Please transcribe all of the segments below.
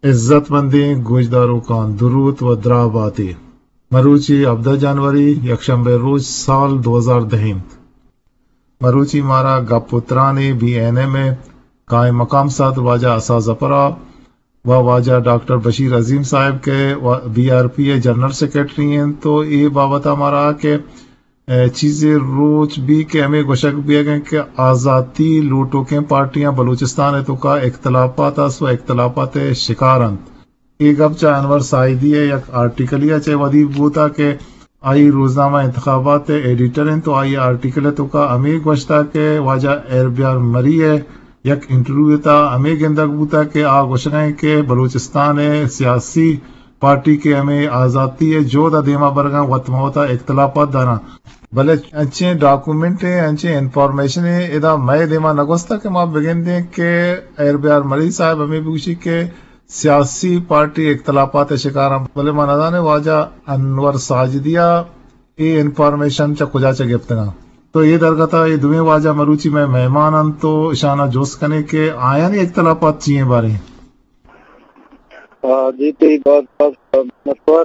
عزت مندی گوجداروں کا درود و دراباتی مروچی 17 جنوری یکشنبے روز سال 2010 مروچی مارا گپترانی بی این اے میں قائم مقام ساتھ واجہ اساز پرا و واجہ ڈاکٹر بشیر عظیم صاحب کے B R P A general secretary ہیں. تو یہ بابت ہمارا کہ چیزیں روچ بھی کہ ہمیں گوشک بھی گئے کہ آزادی لوٹوں کے پارٹیاں بلوچستان ہے تو کا اختلافات سو اختلافات شکارند ایک اب چاہ انور سائیدی ہے یک آرٹیکل یا چاہے ودیب بوتا کہ آئی روزنامہ انتخابات ایڈیٹر ہیں تو آئی آرٹیکل ہے تو کا ہمیں گوشتا کہ واجہ ایربیار مری ہے یک انٹرویو تھا ہمیں گندگ بوتا کہ آ گوشگیں کہ بلوچستان ہے سیاسی پارٹی کے ہمیں آزادی ہے جو دا دیما برگاں وطمہ ہوتا اختلافات دانا بلے اچھے ڈاکومنٹ ہیں اچھے انفارمیشن ہے ادا میں دیما نگوستا کہ ماں بگن دیں کہ ایربیار مری صاحب ہمیں پوچھی کہ سیاسی پارٹی اختلافات شکار بلے ماں نظانے واجہ انور ساجدیہ یہ انفارمیشن چا کجا چا گفتگا تو یہ درگتا یہ دویں واجہ مروچی میں مہمان تو اشانہ جوس کنے کے آیا نہیں اختلافات چیئیں بارے جی تی بات مشور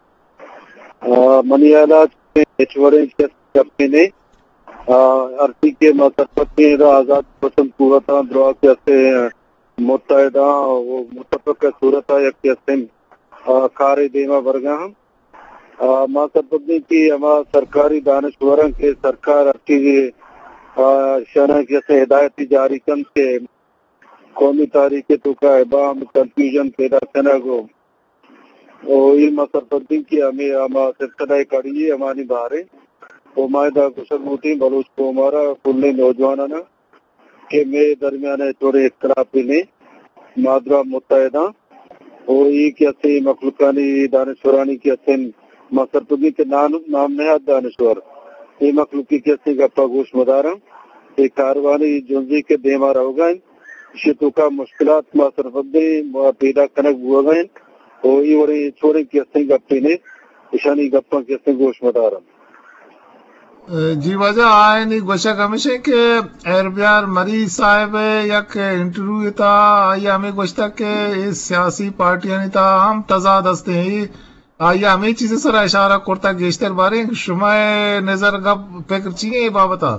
منی آلات چھوڑے اپنے نے عرصی کے مصرفتی آزاد پسند قوتاں دروا کیسے متحدہ وہ متفق صورت یک کیسے کار دیما برگاں ماں سرپدنی کی ہما سرکاری دانشوروں کے سرکار کی شنہ کیسے ہدایتی جاری کن کے قومی تاریخ تو کا ابام کنفیوژن پیدا کرنا گو یہ مسرپدین کی ہمیں ہما سلسلہ کڑی ہماری بہارے وہ مائدہ کشک موتی بلوچ کو ہمارا کلے نوجوانانا کہ میں درمیان تھوڑے اختلاف نے مادرہ متحدہ اور یہ کیسے مخلوقانی دانشورانی کیسے مسرپدین کے نام نہاد دانشور یہ مخلوقی کیسے گپا گوش مدارا یہ کاروانی جنزی کے دیما رہو گئے شتو کا مشکلات ما سرفدے پیدا کنک ہوا گئے اور یہ وڑی چھوڑے کیسے گپے نے اشانی گپا کیسے گوش مدارا جی وجہ آئے نہیں گوشک ہمیشہ کہ ایربیار مری صاحب یک انٹرویو تھا آئی ہمیں گوشتا کہ اس سیاسی پارٹیاں نہیں تھا ہم تضاد ہستے ہیں آئی ہمیں چیزیں سر اشارہ کرتا گیشتر بارے شما نظر گپ فکر چیئے یہ بابتا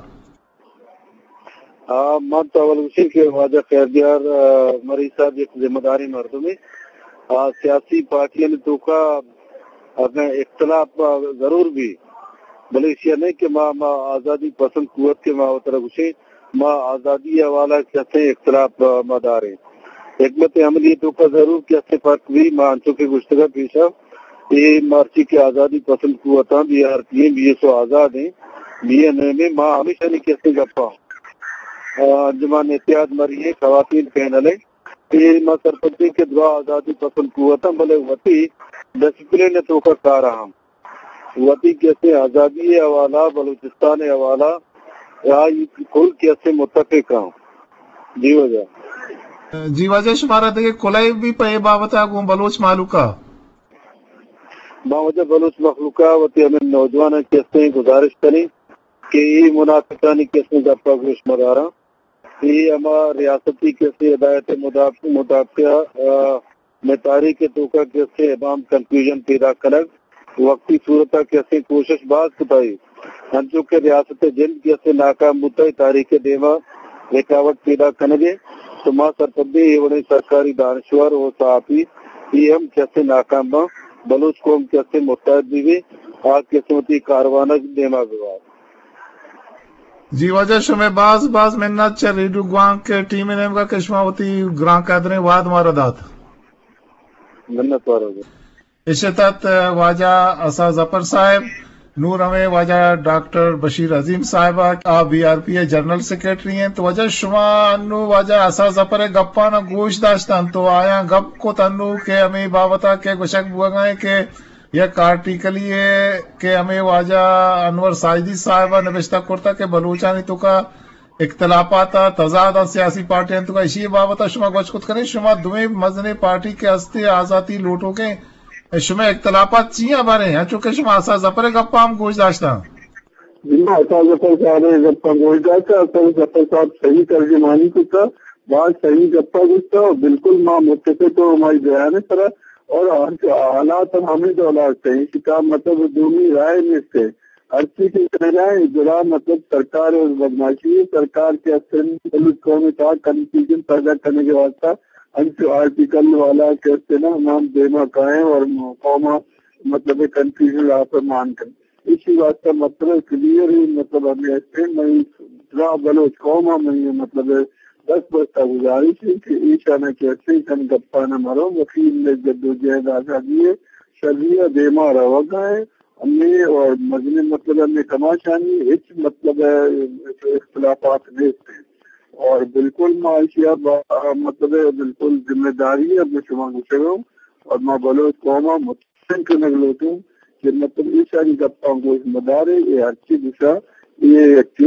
ماں تاول اسی کے واجہ خیردیار مری صاحب ایک ذمہ داری مردوں میں سیاسی پارٹیاں نے تو کا اختلاف ضرور بھی بلے اس نہیں کہ ماں آزادی پسند قوت کے ماں طرف اسے ماں آزادی والا کیسے اختلاف مدار ہے حکمت عملی تو کا ضرور کیسے فرق بھی ماں انچوں کے گشتگا پیشہ یہ مارچی کے آزادی پسند قوتاں بی آر پی ہیں بی ایس او آزاد ہیں بی این اے میں ماں ہمیشہ نہیں کیسے گپا انجمان اتحاد مری ہے خواتین پینل ہے یہ ماں سرپدی کے دعا آزادی پسند قوتاں بلے وطی ڈسپلن تو کا کار ہم وطی کیسے آزادی حوالہ بلوچستان حوالہ یا کل کیسے متفق ہوں جی وجہ شمارا دیکھے کلائی بھی پہ بابتا گوں بلوچ معلوقہ وجہ بلوچ مخلوقہ وطی ہمیں نوجوان کیسے گزارش کریں کہ یہ منافقانی کیسے گپا گوش مدارا یہ ہمارا ریاستی کیسے ہدایت مطابقہ میں تاریخ توقع کیسے امام کنفیوژن پیدا کرک وقتی صورتہ کیسے کوشش باز کتائی ہنچوں کے ریاست جلد کیسے ناکام بتائی تاریخ دیما رکاوٹ پیدا کرنگے تو ماں سرپدی یہ سرکاری دانشور و صحافی یہ ہم کیسے ناکام با بلوچ قوم کیسے متحد بھی آج قسمتی کاروانہ دیما بواد جی وجہ شمیں باز منت چا ریڈو گوانگ کے ٹیم نیم کا کشمہ ہوتی گران قدریں واد ماردات منت وارو گے اشتت واجہ اسا ظفر صاحب نور ہمیں واجہ ڈاکٹر بشیر عظیم صاحبہ آپ B R P A general secretary ہیں تو وجہ شما انو واجہ اسا ظفر گپانا گوش داشتن تو آیا گپ کو تنو کہ ہمیں بابتا کے گوشک بوگائیں کہ یک آرٹیکل یہ کہ ہمیں واجہ انور ساجدی صاحبہ نوشتہ کرتا کہ بلوچانی تو کا اختلافات تضاد سیاسی پارٹیاں تو کا اسی بابتا شما گوش کت کریں شما دویں مزنے پارٹی کے ہستے آزادی لوٹوں کے شما اختلافات چیئے بارے ہیں چونکہ شما اسا ظفر گپا ہم گوش داشتا اسا ظفر صاحب گپا گوش داشتا اسا ظفر صاحب صحیح ترجمانی کو تھا بات صحیح گپا گستا بالکل ماں متفق تو ہماری بیان ہے طرح اور حالات ہمیں دولار صحیح کتاب مطلب دونوں رائے میں سے ہر چیز کی رائے جرا مطلب سرکار اور بدماشی سرکار کے اثر قومی کا کنفیوژن پیدا کرنے کے واسطہ آرٹیکل والا کہتے نا ہم دیما کہیں اور قوما مطلب کنفیوژن آپ مان کر اسی واسطہ مطلب کلیئر ہی مطلب ہمیں ایسے نہیں بلوچ قوما میں مطلب 10 بستہ گزارش ہے کہ ایشانہ کیسے کن گپا نہ مرو وکیل نے جدوجہد آزادی شریعہ دیما روگا ہے ہم نے اور مجمع مطلب ہم نے کماشانی ہچ مطلب اختلافات دیکھتے ہیں اور بالکل معاشیہ مطلب بالکل ذمہ داری ہے میں شما گھسے ہوں اور میں بلوچ قوما متفق کرنے لوٹ ہوں کہ مطلب ایشانی گپا کو ذمہ دار ہے یہ اچھی دشا یہ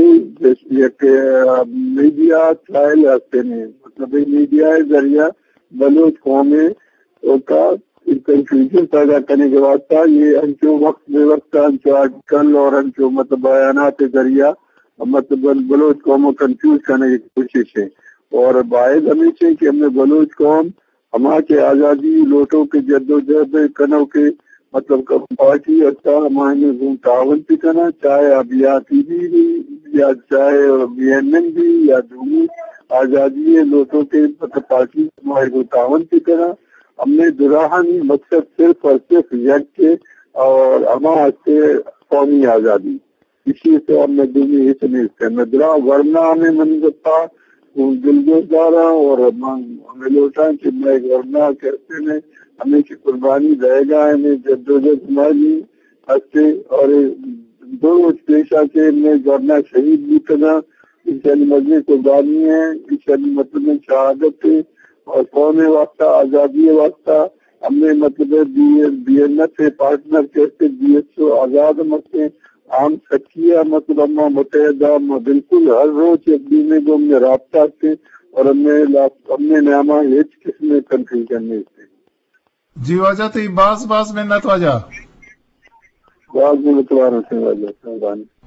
میڈیا ٹرائل آتے ہیں مطلب میڈیا ذریعہ بلوچ قومیں کا کنفیوژن پیدا کرنے کے واسطہ یہ انچو وقت بے وقت انچو آرٹیکل اور انچو مطلب بیانات ذریعہ مطلب بلوچ قوم کو کنفیوز کرنے کی کوشش ہے اور باعث ہمیشہ کہ ہم نے بلوچ قوم ہمارے آزادی لوٹوں کے جدوجہد کنوں کے مطلب پارٹی اچھا ہمارے تعاون بھی کرنا چاہے ابیاتی بھی یا چاہے بی این این بھی یا جمہوری آزادی لوٹوں کے مطلب پارٹی ہمارے کو تعاون بھی کرنا ہم نے دراہنی مقصد صرف اور صرف یک کے اور ہمارے قومی آزادی اسی سے ہم نے دینی ہت نہیں میں درا ورنہ ہمیں منظر دلگوشدارا اور ہمیں لوٹا کہ میں ورنہ کہتے ہیں ہمیں کی قربانی رہے گا ہمیں جدوجہد ہماری ہستے اور دو پیشہ کے میں ورنہ شہید بھی کرنا انسانی مذہبی قربانی ہے انسانی مطلب شہادت ہے اور قوم واسطہ آزادی واسطہ ہم نے مطلب بی این ایس پارٹنر کہتے بی ایس او آزاد مکتے عام سکیہ مطلب ہم متحدہ بالکل ہر روز ایک دینے کو ہم نے رابطہ سے اور ہم نے نامہ ایک قسم میں کنفیوژن نہیں تھے جی وجہ تو باز میں نہ تو وجہ بعض میں متوارا سے وجہ